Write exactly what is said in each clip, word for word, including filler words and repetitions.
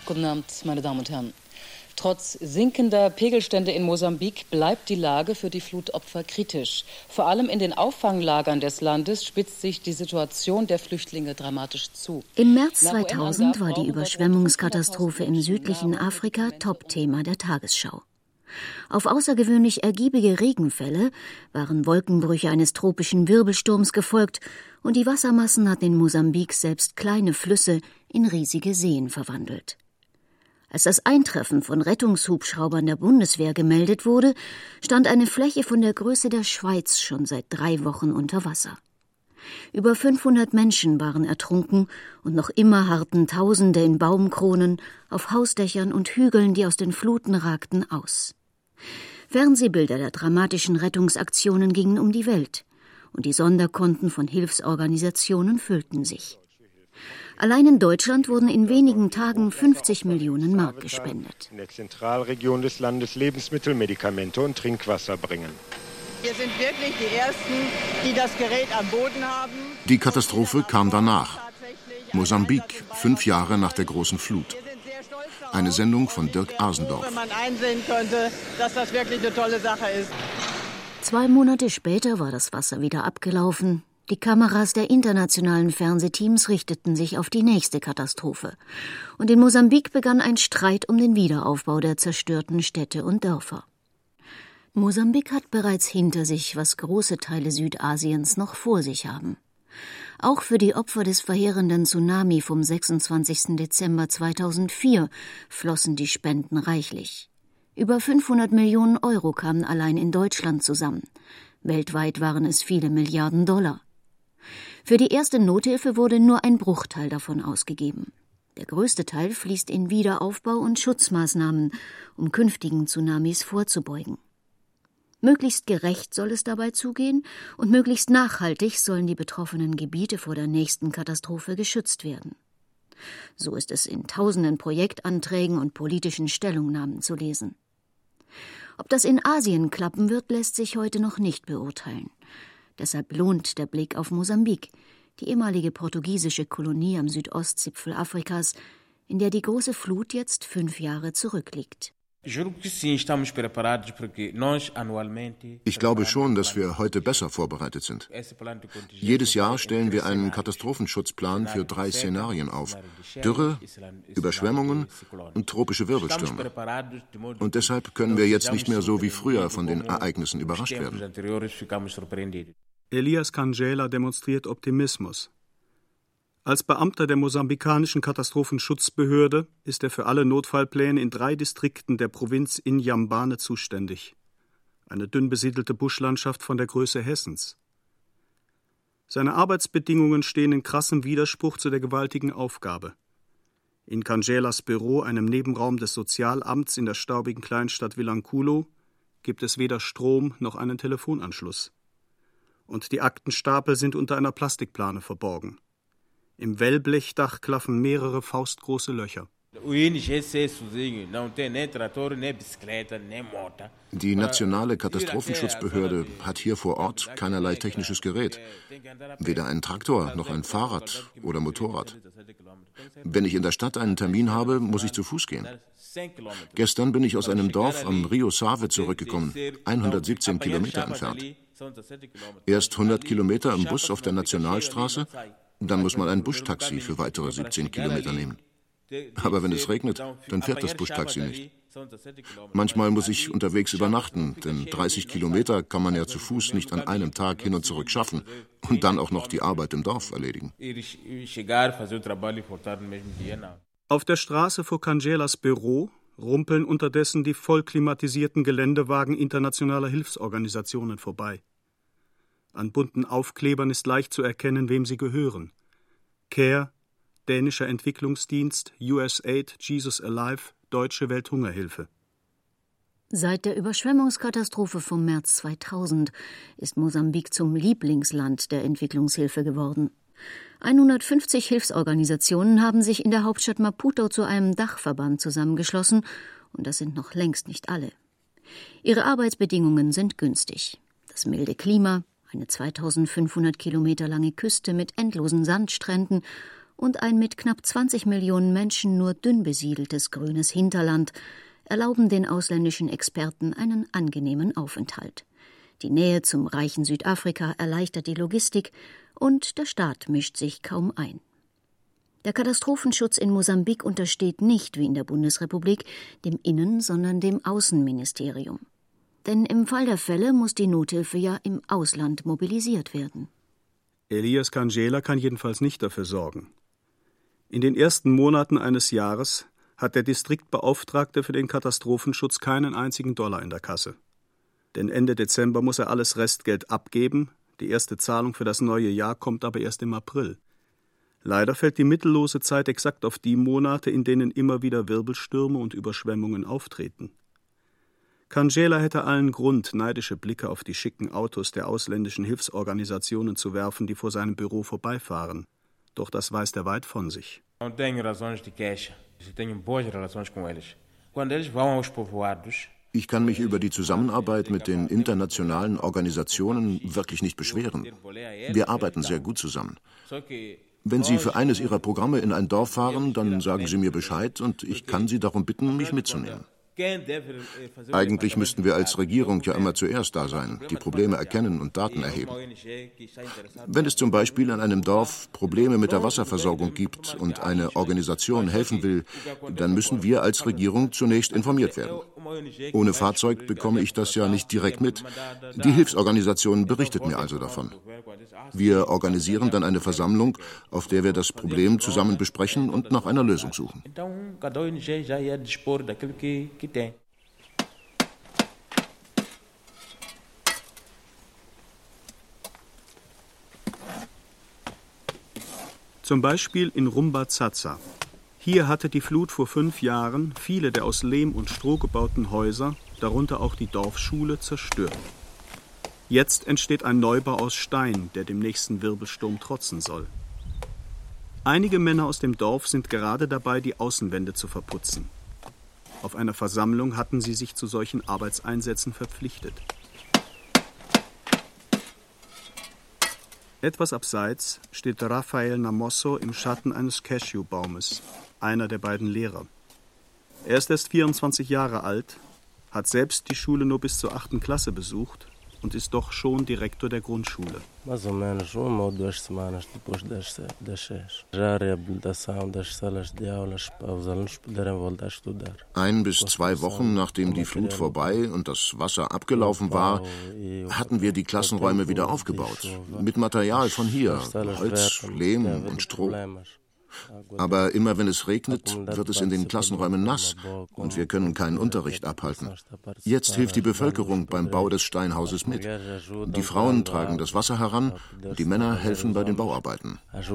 Guten Abend, meine Damen und Herren. Trotz sinkender Pegelstände in Mosambik bleibt die Lage für die Flutopfer kritisch. Vor allem in den Auffanglagern des Landes spitzt sich die Situation der Flüchtlinge dramatisch zu. Im März zweitausend war die Überschwemmungskatastrophe im südlichen Afrika Topthema der Tagesschau. Auf außergewöhnlich ergiebige Regenfälle waren Wolkenbrüche eines tropischen Wirbelsturms gefolgt und die Wassermassen hatten in Mosambik selbst kleine Flüsse in riesige Seen verwandelt. Als das Eintreffen von Rettungshubschraubern der Bundeswehr gemeldet wurde, stand eine Fläche von der Größe der Schweiz schon seit drei Wochen unter Wasser. Über fünfhundert Menschen waren ertrunken und noch immer harrten Tausende in Baumkronen, auf Hausdächern und Hügeln, die aus den Fluten ragten, aus. Fernsehbilder der dramatischen Rettungsaktionen gingen um die Welt und die Sonderkonten von Hilfsorganisationen füllten sich. Allein in Deutschland wurden in wenigen Tagen fünfzig Millionen Mark gespendet. In der Zentralregion des Landes Lebensmittel, Medikamente und Trinkwasser bringen. Wir sind wirklich die Ersten, die das Gerät am Boden haben. Die Katastrophe kam danach. Mosambik, fünf Jahre nach der großen Flut. Eine Sendung von Dirk Asendorf. Wenn man einsehen könnte, dass das wirklich eine tolle Sache ist. Zwei Monate später war das Wasser wieder abgelaufen. Die Kameras der internationalen Fernsehteams richteten sich auf die nächste Katastrophe. Und in Mosambik begann ein Streit um den Wiederaufbau der zerstörten Städte und Dörfer. Mosambik hat bereits hinter sich, was große Teile Südasiens noch vor sich haben. Auch für die Opfer des verheerenden Tsunami vom sechsundzwanzigsten Dezember zweitausendvier flossen die Spenden reichlich. Über fünfhundert Millionen Euro kamen allein in Deutschland zusammen. Weltweit waren es viele Milliarden Dollar. Für die erste Nothilfe wurde nur ein Bruchteil davon ausgegeben. Der größte Teil fließt in Wiederaufbau und Schutzmaßnahmen, um künftigen Tsunamis vorzubeugen. Möglichst gerecht soll es dabei zugehen und möglichst nachhaltig sollen die betroffenen Gebiete vor der nächsten Katastrophe geschützt werden. So ist es in tausenden Projektanträgen und politischen Stellungnahmen zu lesen. Ob das in Asien klappen wird, lässt sich heute noch nicht beurteilen. Deshalb lohnt der Blick auf Mosambik, die ehemalige portugiesische Kolonie am Südostzipfel Afrikas, in der die große Flut jetzt fünf Jahre zurückliegt. Ich glaube schon, dass wir heute besser vorbereitet sind. Jedes Jahr stellen wir einen Katastrophenschutzplan für drei Szenarien auf: Dürre, Überschwemmungen und tropische Wirbelstürme. Und deshalb können wir jetzt nicht mehr so wie früher von den Ereignissen überrascht werden. Elias Cangela demonstriert Optimismus. Als Beamter der mosambikanischen Katastrophenschutzbehörde ist er für alle Notfallpläne in drei Distrikten der Provinz Inhambane zuständig. Eine dünn besiedelte Buschlandschaft von der Größe Hessens. Seine Arbeitsbedingungen stehen in krassem Widerspruch zu der gewaltigen Aufgabe. In Cangelas Büro, einem Nebenraum des Sozialamts in der staubigen Kleinstadt Vilanculo, gibt es weder Strom noch einen Telefonanschluss. Und die Aktenstapel sind unter einer Plastikplane verborgen. Im Wellblechdach klaffen mehrere faustgroße Löcher. Die nationale Katastrophenschutzbehörde hat hier vor Ort keinerlei technisches Gerät. Weder ein Traktor noch ein Fahrrad oder Motorrad. Wenn ich in der Stadt einen Termin habe, muss ich zu Fuß gehen. Gestern bin ich aus einem Dorf am Rio Save zurückgekommen, hundertsiebzehn Kilometer entfernt. Erst hundert Kilometer im Bus auf der Nationalstraße, dann muss man ein Buschtaxi für weitere siebzehn Kilometer nehmen. Aber wenn es regnet, dann fährt das Buschtaxi nicht. Manchmal muss ich unterwegs übernachten, denn dreißig Kilometer kann man ja zu Fuß nicht an einem Tag hin und zurück schaffen und dann auch noch die Arbeit im Dorf erledigen. Auf der Straße vor Cangelas Büro rumpeln unterdessen die vollklimatisierten Geländewagen internationaler Hilfsorganisationen vorbei. An bunten Aufklebern ist leicht zu erkennen, wem sie gehören. CARE, Dänischer Entwicklungsdienst, U S A I D, Jesus Alive, Deutsche Welthungerhilfe. Seit der Überschwemmungskatastrophe vom März zweitausend ist Mosambik zum Lieblingsland der Entwicklungshilfe geworden. hundertfünfzig Hilfsorganisationen haben sich in der Hauptstadt Maputo zu einem Dachverband zusammengeschlossen, und das sind noch längst nicht alle. Ihre Arbeitsbedingungen sind günstig. Das milde Klima, eine zweitausendfünfhundert Kilometer lange Küste mit endlosen Sandstränden und ein mit knapp zwanzig Millionen Menschen nur dünn besiedeltes grünes Hinterland erlauben den ausländischen Experten einen angenehmen Aufenthalt. Die Nähe zum reichen Südafrika erleichtert die Logistik und der Staat mischt sich kaum ein. Der Katastrophenschutz in Mosambik untersteht nicht, wie in der Bundesrepublik, dem Innen-, sondern dem Außenministerium. Denn im Fall der Fälle muss die Nothilfe ja im Ausland mobilisiert werden. Elias Kangela kann jedenfalls nicht dafür sorgen. In den ersten Monaten eines Jahres hat der Distriktbeauftragte für den Katastrophenschutz keinen einzigen Dollar in der Kasse. Denn Ende Dezember muss er alles Restgeld abgeben, die erste Zahlung für das neue Jahr kommt aber erst im April. Leider fällt die mittellose Zeit exakt auf die Monate, in denen immer wieder Wirbelstürme und Überschwemmungen auftreten. Kangela hätte allen Grund, neidische Blicke auf die schicken Autos der ausländischen Hilfsorganisationen zu werfen, die vor seinem Büro vorbeifahren. Doch das weist er weit von sich. Ich kann mich über die Zusammenarbeit mit den internationalen Organisationen wirklich nicht beschweren. Wir arbeiten sehr gut zusammen. Wenn Sie für eines Ihrer Programme in ein Dorf fahren, dann sagen Sie mir Bescheid und ich kann Sie darum bitten, mich mitzunehmen. Eigentlich müssten wir als Regierung ja immer zuerst da sein, die Probleme erkennen und Daten erheben. Wenn es zum Beispiel in einem Dorf Probleme mit der Wasserversorgung gibt und eine Organisation helfen will, dann müssen wir als Regierung zunächst informiert werden. Ohne Fahrzeug bekomme ich das ja nicht direkt mit. Die Hilfsorganisation berichtet mir also davon. Wir organisieren dann eine Versammlung, auf der wir das Problem zusammen besprechen und nach einer Lösung suchen. Zum Beispiel in Rumba-Zaza. Hier hatte die Flut vor fünf Jahren viele der aus Lehm und Stroh gebauten Häuser, darunter auch die Dorfschule, zerstört. Jetzt entsteht ein Neubau aus Stein, der dem nächsten Wirbelsturm trotzen soll. Einige Männer aus dem Dorf sind gerade dabei, die Außenwände zu verputzen. Auf einer Versammlung hatten sie sich zu solchen Arbeitseinsätzen verpflichtet. Etwas abseits steht Rafael Namosso im Schatten eines Cashewbaumes, einer der beiden Lehrer. Er ist erst vierundzwanzig Jahre alt, hat selbst die Schule nur bis zur achten Klasse besucht und ist doch schon Direktor der Grundschule. Ein bis zwei Wochen nachdem die Flut vorbei und das Wasser abgelaufen war, hatten wir die Klassenräume wieder aufgebaut. Mit Material von hier, Holz, Lehm und Stroh. Aber immer wenn es regnet, wird es in den Klassenräumen nass und wir können keinen Unterricht abhalten. Jetzt hilft die Bevölkerung beim Bau des Steinhauses mit. Die Frauen tragen das Wasser heran, die Männer helfen bei den Bauarbeiten.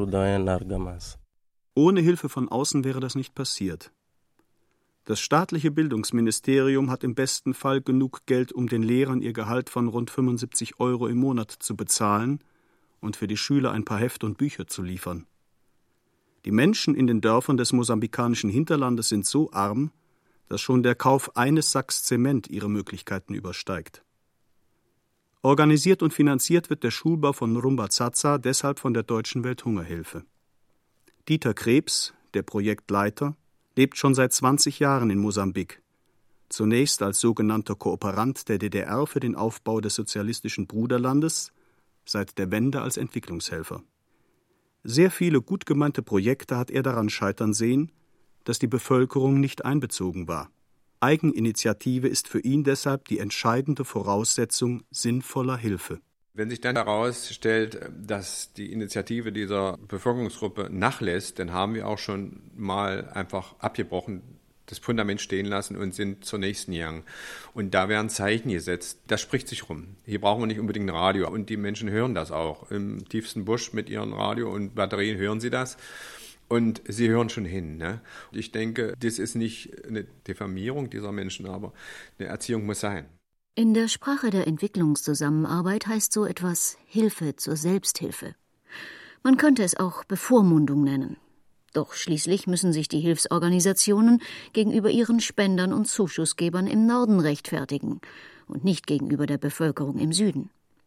Ohne Hilfe von außen wäre das nicht passiert. Das staatliche Bildungsministerium hat im besten Fall genug Geld, um den Lehrern ihr Gehalt von rund fünfundsiebzig Euro im Monat zu bezahlen und für die Schüler ein paar Hefte und Bücher zu liefern. Die Menschen in den Dörfern des mosambikanischen Hinterlandes sind so arm, dass schon der Kauf eines Sacks Zement ihre Möglichkeiten übersteigt. Organisiert und finanziert wird der Schulbau von Rumba-Zaza deshalb von der Deutschen Welthungerhilfe. Dieter Krebs, der Projektleiter, lebt schon seit zwanzig Jahren in Mosambik. Zunächst als sogenannter Kooperant der D D R für den Aufbau des sozialistischen Bruderlandes, seit der Wende als Entwicklungshelfer. Sehr viele gut gemeinte Projekte hat er daran scheitern sehen, dass die Bevölkerung nicht einbezogen war. Eigeninitiative ist für ihn deshalb die entscheidende Voraussetzung sinnvoller Hilfe. Wenn sich dann herausstellt, dass die Initiative dieser Bevölkerungsgruppe nachlässt, dann haben wir auch schon mal einfach abgebrochen, das Fundament stehen lassen und sind zur nächsten gegangen. Und da werden Zeichen gesetzt. Das spricht sich rum. Hier brauchen wir nicht unbedingt ein Radio. Und die Menschen hören das auch. Im tiefsten Busch mit ihren Radio und Batterien hören sie das. Und sie hören schon hin. Ne? Ich denke, das ist nicht eine Diffamierung dieser Menschen, aber eine Erziehung muss sein. In der Sprache der Entwicklungszusammenarbeit heißt so etwas Hilfe zur Selbsthilfe. Man könnte es auch Bevormundung nennen. Doch schließlich müssen sich die Hilfsorganisationen gegenüber ihren Spendern und Zuschussgebern im Norden rechtfertigen und nicht gegenüber der Bevölkerung im Süden.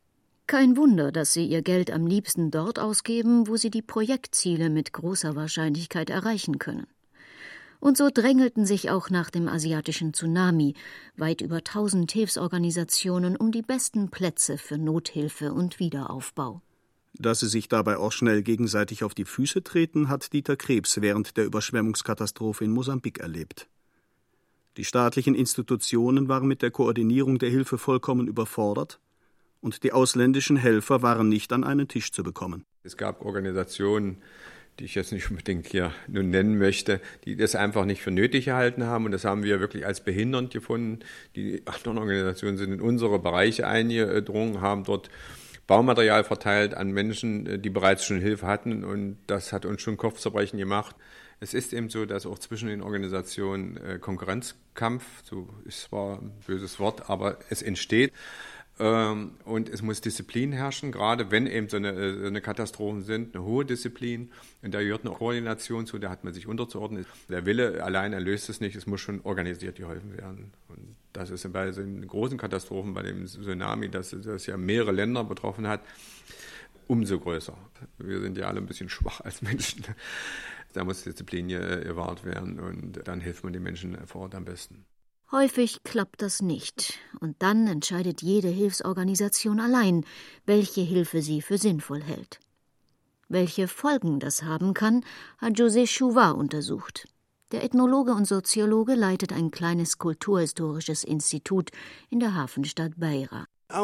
Kein Wunder, dass sie ihr Geld am liebsten dort ausgeben, wo sie die Projektziele mit großer Wahrscheinlichkeit erreichen können. Und so drängelten sich auch nach dem asiatischen Tsunami weit über tausend Hilfsorganisationen um die besten Plätze für Nothilfe und Wiederaufbau. Dass sie sich dabei auch schnell gegenseitig auf die Füße treten, hat Dieter Krebs während der Überschwemmungskatastrophe in Mosambik erlebt. Die staatlichen Institutionen waren mit der Koordinierung der Hilfe vollkommen überfordert und die ausländischen Helfer waren nicht an einen Tisch zu bekommen. Es gab Organisationen, die ich jetzt nicht unbedingt hier nun nennen möchte, die das einfach nicht für nötig gehalten haben. Und das haben wir wirklich als behindernd gefunden. Die anderen Organisationen sind in unsere Bereiche eingedrungen, haben dort Baumaterial verteilt an Menschen, die bereits schon Hilfe hatten. Und das hat uns schon Kopfzerbrechen gemacht. Es ist eben so, dass auch zwischen den Organisationen Konkurrenzkampf, so ist zwar ein böses Wort, aber es entsteht. Und es muss Disziplin herrschen, gerade wenn eben so eine, so eine Katastrophen sind, eine hohe Disziplin. Und da gehört eine Koordination zu, da hat man sich unterzuordnen. Der Wille allein erlöst es nicht, es muss schon organisiert geholfen werden. Und das ist bei den großen Katastrophen, bei dem Tsunami, das, das ja mehrere Länder betroffen hat, umso größer. Wir sind ja alle ein bisschen schwach als Menschen. Da muss Disziplin gewahrt werden und dann hilft man den Menschen vor Ort am besten. Häufig klappt das nicht, und dann entscheidet jede Hilfsorganisation allein, welche Hilfe sie für sinnvoll hält. Welche Folgen das haben kann, hat José Chouva untersucht. Der Ethnologe und Soziologe leitet ein kleines kulturhistorisches Institut in der Hafenstadt Beira.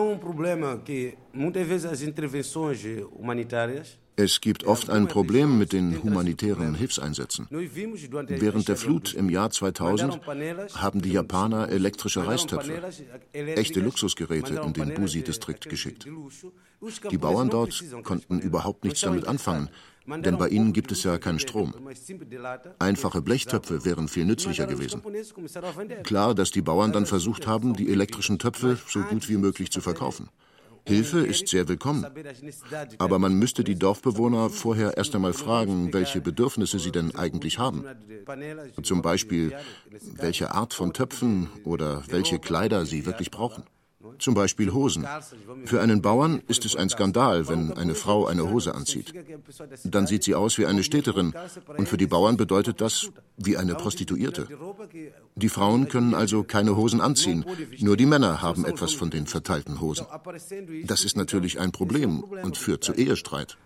Es gibt oft ein Problem mit den humanitären Hilfseinsätzen. Während der Flut im Jahr zweitausend haben die Japaner elektrische Reistöpfe, echte Luxusgeräte in den Busi-Distrikt geschickt. Die Bauern dort konnten überhaupt nichts damit anfangen, denn bei ihnen gibt es ja keinen Strom. Einfache Blechtöpfe wären viel nützlicher gewesen. Klar, dass die Bauern dann versucht haben, die elektrischen Töpfe so gut wie möglich zu verkaufen. Hilfe ist sehr willkommen. Aber man müsste die Dorfbewohner vorher erst einmal fragen, welche Bedürfnisse sie denn eigentlich haben. Zum Beispiel, welche Art von Töpfen oder welche Kleider sie wirklich brauchen. Zum Beispiel Hosen. Für einen Bauern ist es ein Skandal, wenn eine Frau eine Hose anzieht. Dann sieht sie aus wie eine Städterin und für die Bauern bedeutet das wie eine Prostituierte. Die Frauen können also keine Hosen anziehen, nur die Männer haben etwas von den verteilten Hosen. Das ist natürlich ein Problem und führt zu Ehestreit.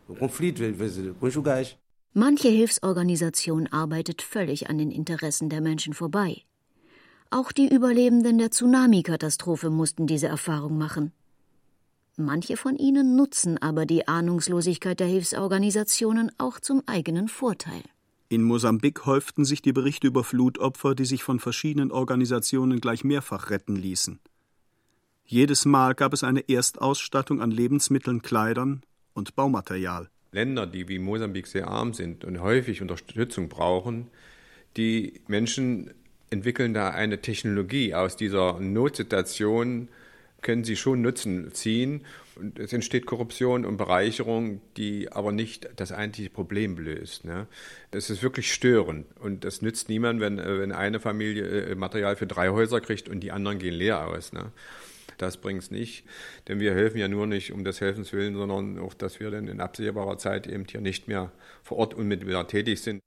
Manche Hilfsorganisation arbeitet völlig an den Interessen der Menschen vorbei. Auch die Überlebenden der Tsunami-Katastrophe mussten diese Erfahrung machen. Manche von ihnen nutzen aber die Ahnungslosigkeit der Hilfsorganisationen auch zum eigenen Vorteil. In Mosambik häuften sich die Berichte über Flutopfer, die sich von verschiedenen Organisationen gleich mehrfach retten ließen. Jedes Mal gab es eine Erstausstattung an Lebensmitteln, Kleidern und Baumaterial. Länder, die wie Mosambik sehr arm sind und häufig Unterstützung brauchen, die Menschen entwickeln da eine Technologie. Aus dieser Notsituation können sie schon Nutzen ziehen. Und es entsteht Korruption und Bereicherung, die aber nicht das eigentliche Problem löst. Ne? Das ist wirklich störend. Und das nützt niemand, wenn, wenn eine Familie Material für drei Häuser kriegt und die anderen gehen leer aus. Ne? Das bringt es nicht. Denn wir helfen ja nur nicht um des Helfens willen, sondern auch, dass wir dann in absehbarer Zeit eben hier nicht mehr vor Ort unmittelbar tätig sind.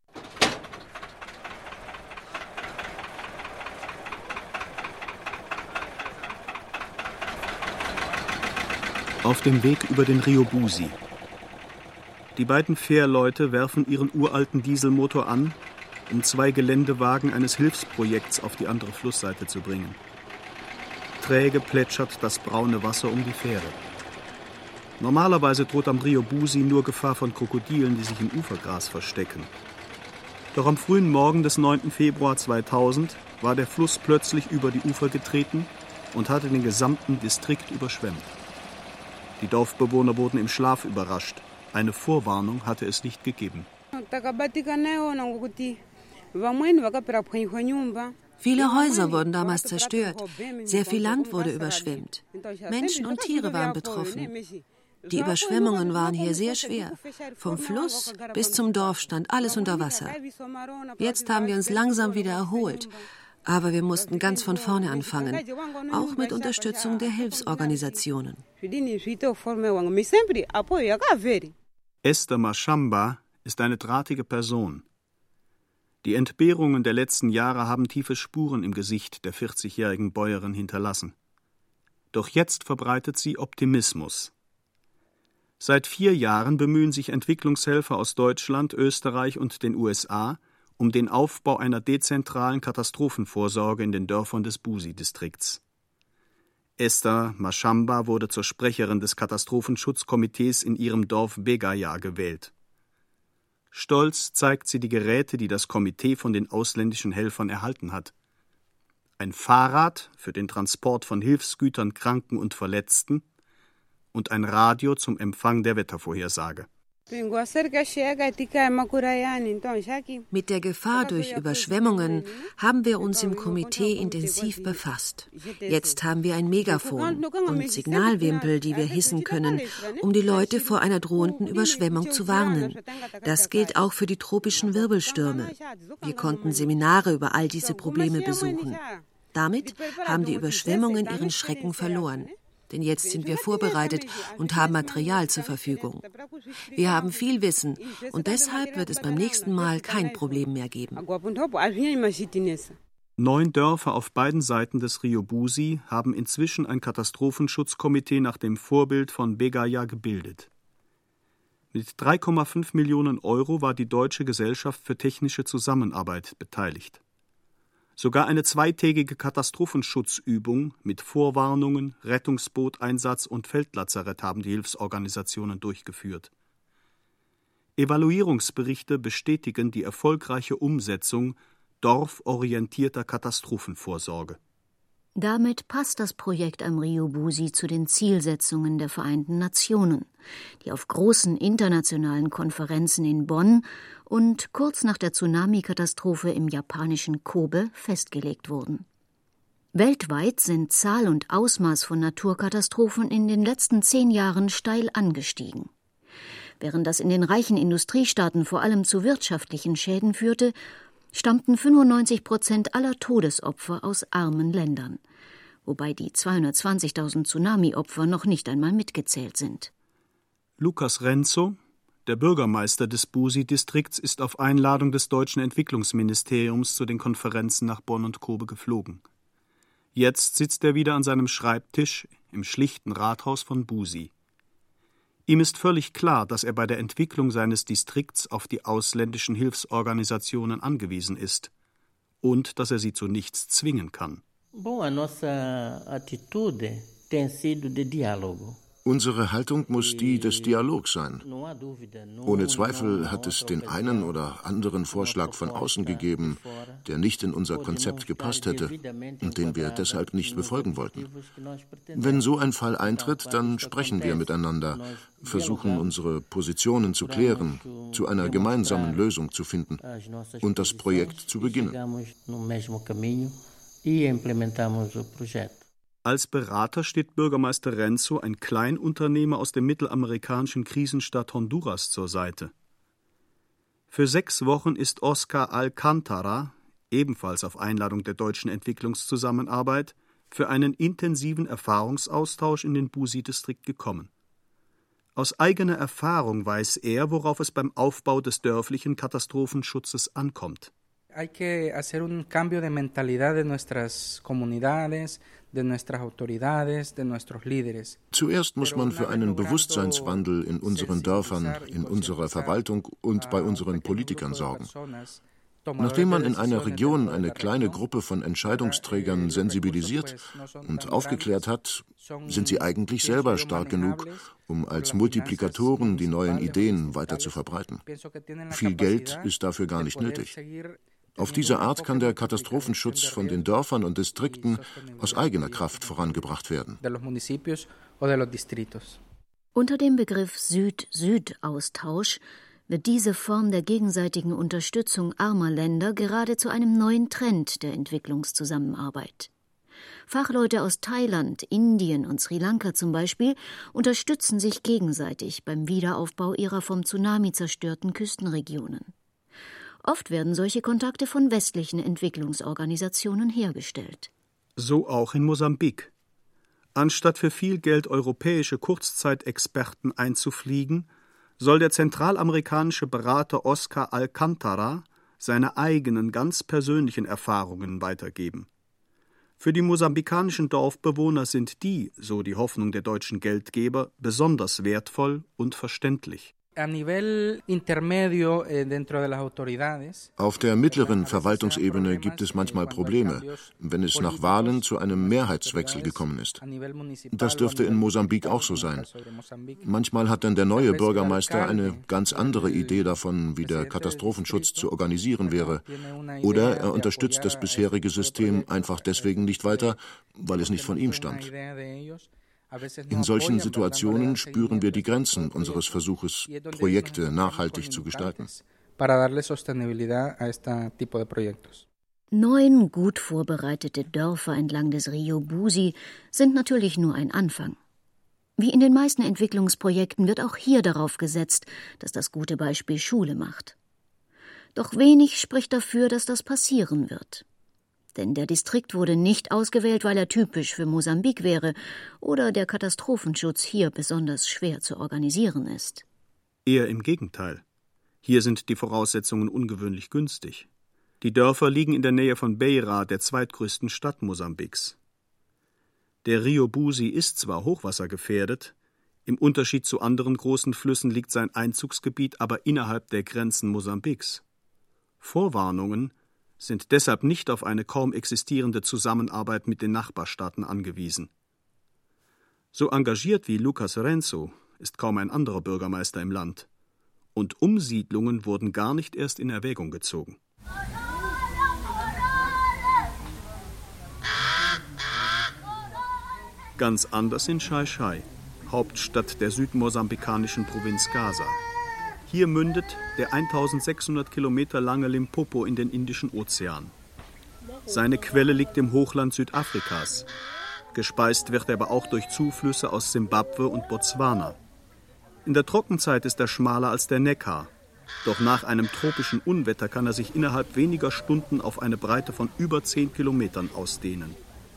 Auf dem Weg über den Rio Busi. Die beiden Fährleute werfen ihren uralten Dieselmotor an, um zwei Geländewagen eines Hilfsprojekts auf die andere Flussseite zu bringen. Träge plätschert das braune Wasser um die Fähre. Normalerweise droht am Rio Busi nur Gefahr von Krokodilen, die sich im Ufergras verstecken. Doch am frühen Morgen des neunten Februar zweitausend war der Fluss plötzlich über die Ufer getreten und hatte den gesamten Distrikt überschwemmt. Die Dorfbewohner wurden im Schlaf überrascht. Eine Vorwarnung hatte es nicht gegeben. Viele Häuser wurden damals zerstört. Sehr viel Land wurde überschwemmt. Menschen und Tiere waren betroffen. Die Überschwemmungen waren hier sehr schwer. Vom Fluss bis zum Dorf stand alles unter Wasser. Jetzt haben wir uns langsam wieder erholt. Aber wir mussten ganz von vorne anfangen, auch mit Unterstützung der Hilfsorganisationen. Esther Mashamba ist eine drahtige Person. Die Entbehrungen der letzten Jahre haben tiefe Spuren im Gesicht der vierzigjährigen Bäuerin hinterlassen. Doch jetzt verbreitet sie Optimismus. Seit vier Jahren bemühen sich Entwicklungshelfer aus Deutschland, Österreich und den U S A um den Aufbau einer dezentralen Katastrophenvorsorge in den Dörfern des Busi-Distrikts. Esther Mashamba wurde zur Sprecherin des Katastrophenschutzkomitees in ihrem Dorf Begaya gewählt. Stolz zeigt sie die Geräte, die das Komitee von den ausländischen Helfern erhalten hat. Ein Fahrrad für den Transport von Hilfsgütern, Kranken und Verletzten und ein Radio zum Empfang der Wettervorhersage. Mit der Gefahr durch Überschwemmungen haben wir uns im Komitee intensiv befasst. Jetzt haben wir ein Megafon und Signalwimpel, die wir hissen können, um die Leute vor einer drohenden Überschwemmung zu warnen. Das gilt auch für die tropischen Wirbelstürme. Wir konnten Seminare über all diese Probleme besuchen. Damit haben die Überschwemmungen ihren Schrecken verloren. Denn jetzt sind wir vorbereitet und haben Material zur Verfügung. Wir haben viel Wissen und deshalb wird es beim nächsten Mal kein Problem mehr geben. Neun Dörfer auf beiden Seiten des Rio Busi haben inzwischen ein Katastrophenschutzkomitee nach dem Vorbild von Begaya gebildet. Mit drei Komma fünf Millionen Euro war die Deutsche Gesellschaft für technische Zusammenarbeit beteiligt. Sogar eine zweitägige Katastrophenschutzübung mit Vorwarnungen, Rettungsbooteinsatz und Feldlazarett haben die Hilfsorganisationen durchgeführt. Evaluierungsberichte bestätigen die erfolgreiche Umsetzung dorforientierter Katastrophenvorsorge. Damit passt das Projekt am Rio Busi zu den Zielsetzungen der Vereinten Nationen, die auf großen internationalen Konferenzen in Bonn und kurz nach der Tsunami-Katastrophe im japanischen Kobe festgelegt wurden. Weltweit sind Zahl und Ausmaß von Naturkatastrophen in den letzten zehn Jahren steil angestiegen. Während das in den reichen Industriestaaten vor allem zu wirtschaftlichen Schäden führte, stammten fünfundneunzig Prozent aller Todesopfer aus armen Ländern, wobei die zweihundertzwanzigtausend Tsunami-Opfer noch nicht einmal mitgezählt sind. Lucas Renzo, der Bürgermeister des Busi-Distrikts, ist auf Einladung des deutschen Entwicklungsministeriums zu den Konferenzen nach Bonn und Kobe geflogen. Jetzt sitzt er wieder an seinem Schreibtisch im schlichten Rathaus von Busi. Ihm ist völlig klar, dass er bei der Entwicklung seines Distrikts auf die ausländischen Hilfsorganisationen angewiesen ist und dass er sie zu nichts zwingen kann. Unsere Haltung muss die des Dialogs sein. Ohne Zweifel hat es den einen oder anderen Vorschlag von außen gegeben, der nicht in unser Konzept gepasst hätte und den wir deshalb nicht befolgen wollten. Wenn so ein Fall eintritt, dann sprechen wir miteinander, versuchen unsere Positionen zu klären, zu einer gemeinsamen Lösung zu finden und das Projekt zu beginnen. Als Berater steht Bürgermeister Renzo, ein Kleinunternehmer aus der mittelamerikanischen Krisenstadt Honduras, zur Seite. Für sechs Wochen ist Oscar Alcantara, ebenfalls auf Einladung der deutschen Entwicklungszusammenarbeit, für einen intensiven Erfahrungsaustausch in den Busi-Distrikt gekommen. Aus eigener Erfahrung weiß er, worauf es beim Aufbau des dörflichen Katastrophenschutzes ankommt. Hay que hacer un cambio de mentalidad de nuestras comunidades, de nuestras autoridades, de nuestros líderes. Zuerst muss man für einen Bewusstseinswandel in unseren Dörfern, in unserer Verwaltung und bei unseren Politikern sorgen. Nachdem man in einer Region eine kleine Gruppe von Entscheidungsträgern sensibilisiert und aufgeklärt hat, sind sie eigentlich selber stark genug, um als Multiplikatoren die neuen Ideen weiter zu verbreiten. Viel Geld ist dafür gar nicht nötig. Auf diese Art kann der Katastrophenschutz von den Dörfern und Distrikten aus eigener Kraft vorangebracht werden. Unter dem Begriff Süd-Süd-Austausch wird diese Form der gegenseitigen Unterstützung armer Länder gerade zu einem neuen Trend der Entwicklungszusammenarbeit. Fachleute aus Thailand, Indien und Sri Lanka zum Beispiel unterstützen sich gegenseitig beim Wiederaufbau ihrer vom Tsunami zerstörten Küstenregionen. Oft werden solche Kontakte von westlichen Entwicklungsorganisationen hergestellt. So auch in Mosambik. Anstatt für viel Geld europäische Kurzzeitexperten einzufliegen, soll der zentralamerikanische Berater Oscar Alcantara seine eigenen ganz persönlichen Erfahrungen weitergeben. Für die mosambikanischen Dorfbewohner sind die, so die Hoffnung der deutschen Geldgeber, besonders wertvoll und verständlich. Auf der mittleren Verwaltungsebene gibt es manchmal Probleme, wenn es nach Wahlen zu einem Mehrheitswechsel gekommen ist. Das dürfte in Mosambik auch so sein. Manchmal hat dann der neue Bürgermeister eine ganz andere Idee davon, wie der Katastrophenschutz zu organisieren wäre. Oder er unterstützt das bisherige System einfach deswegen nicht weiter, weil es nicht von ihm stammt. In solchen Situationen spüren wir die Grenzen unseres Versuches, Projekte nachhaltig zu gestalten. Neun gut vorbereitete Dörfer entlang des Rio Busi sind natürlich nur ein Anfang. Wie in den meisten Entwicklungsprojekten wird auch hier darauf gesetzt, dass das gute Beispiel Schule macht. Doch wenig spricht dafür, dass das passieren wird. Denn der Distrikt wurde nicht ausgewählt, weil er typisch für Mosambik wäre oder der Katastrophenschutz hier besonders schwer zu organisieren ist. Eher im Gegenteil. Hier sind die Voraussetzungen ungewöhnlich günstig. Die Dörfer liegen in der Nähe von Beira, der zweitgrößten Stadt Mosambiks. Der Rio Busi ist zwar hochwassergefährdet, im Unterschied zu anderen großen Flüssen liegt sein Einzugsgebiet aber innerhalb der Grenzen Mosambiks. Vorwarnungen sind deshalb nicht auf eine kaum existierende Zusammenarbeit mit den Nachbarstaaten angewiesen. So engagiert wie Lucas Renzo ist kaum ein anderer Bürgermeister im Land. Und Umsiedlungen wurden gar nicht erst in Erwägung gezogen. Ganz anders in Xai-Xai, Hauptstadt der südmosambikanischen Provinz Gaza. Hier mündet der eintausendsechshundert Kilometer lange Limpopo in den Indischen Ozean. Seine Quelle liegt im Hochland Südafrikas. Gespeist wird er aber auch durch Zuflüsse aus Simbabwe und Botswana. In der Trockenzeit ist er schmaler als der Neckar. Doch nach einem tropischen Unwetter kann er sich innerhalb weniger Stunden auf eine Breite von über zehn Kilometern ausdehnen.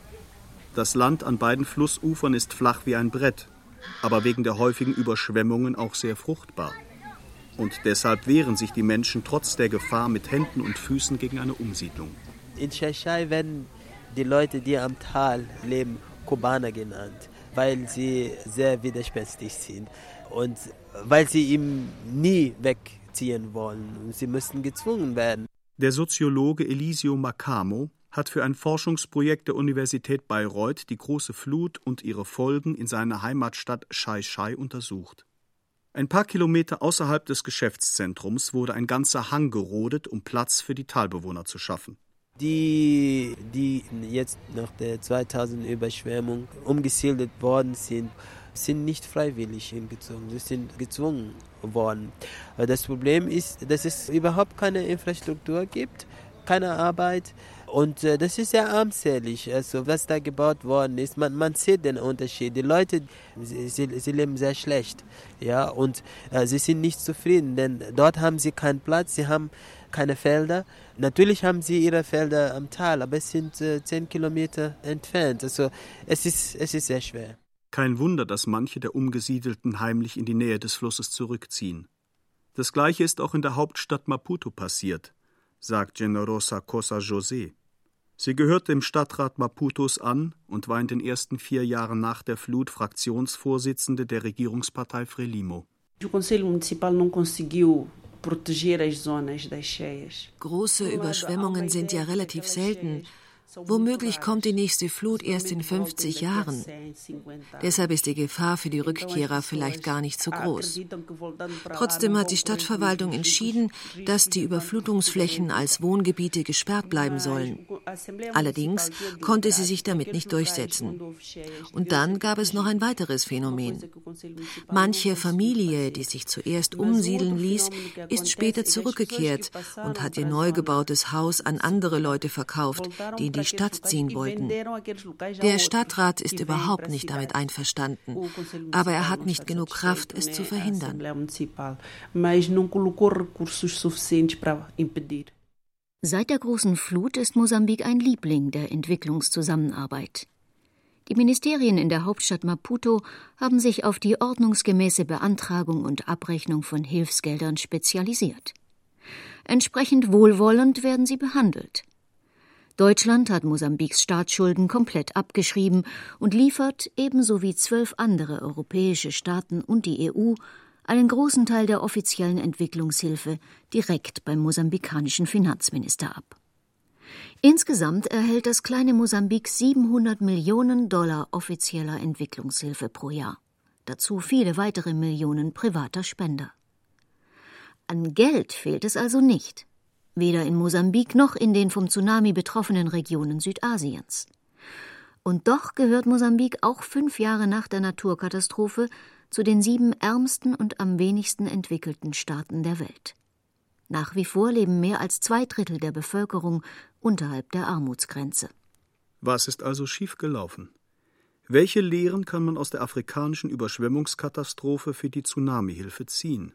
Das Land an beiden Flussufern ist flach wie ein Brett, aber wegen der häufigen Überschwemmungen auch sehr fruchtbar. Und deshalb wehren sich die Menschen trotz der Gefahr mit Händen und Füßen gegen eine Umsiedlung. In Xai-Xai werden die Leute, die am Tal leben, Kubaner genannt, weil sie sehr widerspenstig sind und weil sie ihm nie wegziehen wollen. Sie müssen gezwungen werden. Der Soziologe Elisio Macamo hat für ein Forschungsprojekt der Universität Bayreuth die große Flut und ihre Folgen in seiner Heimatstadt Xai-Xai untersucht. Ein paar Kilometer außerhalb des Geschäftszentrums wurde ein ganzer Hang gerodet, um Platz für die Talbewohner zu schaffen. Die, die jetzt nach der zweitausend Überschwemmung umgesiedelt worden sind, sind nicht freiwillig hingezogen, sie sind gezwungen worden. Das Problem ist, dass es überhaupt keine Infrastruktur gibt, keine Arbeit. Und äh, das ist sehr armselig, also was da gebaut worden ist. Man, man sieht den Unterschied. Die Leute, sie, sie, sie leben sehr schlecht, ja, und äh, sie sind nicht zufrieden, denn dort haben sie keinen Platz, sie haben keine Felder. Natürlich haben sie ihre Felder am Tal, aber es sind äh, zehn Kilometer entfernt. Also es ist, es ist sehr schwer. Kein Wunder, dass manche der Umgesiedelten heimlich in die Nähe des Flusses zurückziehen. Das Gleiche ist auch in der Hauptstadt Maputo passiert, sagt Generosa Cosa José. Sie gehört dem Stadtrat Maputos an und war in den ersten vier Jahren nach der Flut Fraktionsvorsitzende der Regierungspartei Frelimo. Große Überschwemmungen sind ja relativ selten. Womöglich kommt die nächste Flut erst in fünfzig Jahren. Deshalb ist die Gefahr für die Rückkehrer vielleicht gar nicht so groß. Trotzdem hat die Stadtverwaltung entschieden, dass die Überflutungsflächen als Wohngebiete gesperrt bleiben sollen. Allerdings konnte sie sich damit nicht durchsetzen. Und dann gab es noch ein weiteres Phänomen. Manche Familie, die sich zuerst umsiedeln ließ, ist später zurückgekehrt und hat ihr neu gebautes Haus an andere Leute verkauft, die in die Stadt ziehen wollten. Der Stadtrat ist überhaupt nicht damit einverstanden, aber er hat nicht genug Kraft, es zu verhindern. Seit der großen Flut ist Mosambik ein Liebling der Entwicklungszusammenarbeit. Die Ministerien in der Hauptstadt Maputo haben sich auf die ordnungsgemäße Beantragung und Abrechnung von Hilfsgeldern spezialisiert. Entsprechend wohlwollend werden sie behandelt. Deutschland hat Mosambiks Staatsschulden komplett abgeschrieben und liefert, ebenso wie zwölf andere europäische Staaten und die E U, einen großen Teil der offiziellen Entwicklungshilfe direkt beim mosambikanischen Finanzminister ab. Insgesamt erhält das kleine Mosambik siebenhundert Millionen Dollar offizieller Entwicklungshilfe pro Jahr. Dazu viele weitere Millionen privater Spender. An Geld fehlt es also nicht. Weder in Mosambik noch in den vom Tsunami betroffenen Regionen Südasiens. Und doch gehört Mosambik auch fünf Jahre nach der Naturkatastrophe zu den sieben ärmsten und am wenigsten entwickelten Staaten der Welt. Nach wie vor leben mehr als zwei Drittel der Bevölkerung unterhalb der Armutsgrenze. Was ist also schiefgelaufen? Welche Lehren kann man aus der afrikanischen Überschwemmungskatastrophe für die Tsunamihilfe ziehen?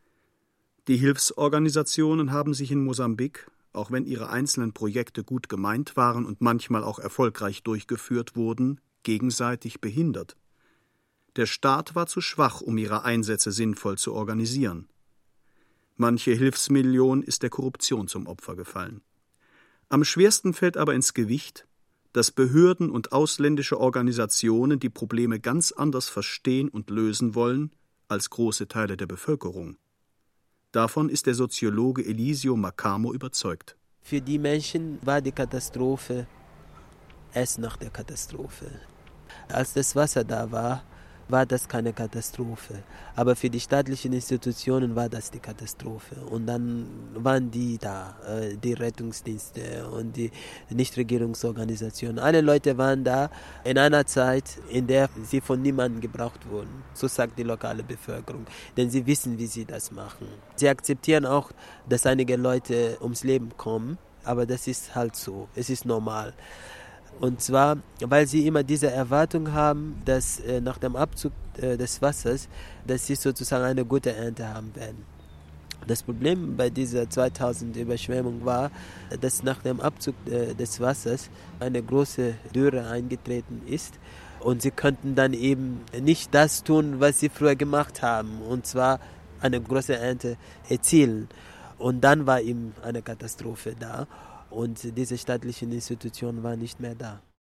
Die Hilfsorganisationen haben sich in Mosambik, auch wenn ihre einzelnen Projekte gut gemeint waren und manchmal auch erfolgreich durchgeführt wurden, gegenseitig behindert. Der Staat war zu schwach, um ihre Einsätze sinnvoll zu organisieren. Manche Hilfsmillion ist der Korruption zum Opfer gefallen. Am schwersten fällt aber ins Gewicht, dass Behörden und ausländische Organisationen die Probleme ganz anders verstehen und lösen wollen als große Teile der Bevölkerung. Davon ist der Soziologe Elisio Macamo überzeugt. Für die Menschen war die Katastrophe erst nach der Katastrophe. Als das Wasser da war, war das keine Katastrophe. Aber für die staatlichen Institutionen war das die Katastrophe. Und dann waren die da, die Rettungsdienste und die Nichtregierungsorganisationen. Alle Leute waren da in einer Zeit, in der sie von niemandem gebraucht wurden. So sagt die lokale Bevölkerung. Denn sie wissen, wie sie das machen. Sie akzeptieren auch, dass einige Leute ums Leben kommen. Aber das ist halt so. Es ist normal. Und zwar, weil sie immer diese Erwartung haben, dass äh, nach dem Abzug äh, des Wassers, dass sie sozusagen eine gute Ernte haben werden. Das Problem bei dieser zweitausend Überschwemmung war, dass nach dem Abzug äh, des Wassers eine große Dürre eingetreten ist. Und sie könnten dann eben nicht das tun, was sie früher gemacht haben, und zwar eine große Ernte erzielen. Und dann war eben eine Katastrophe da. Und diese staatlichen Institutionen waren nicht mehr da.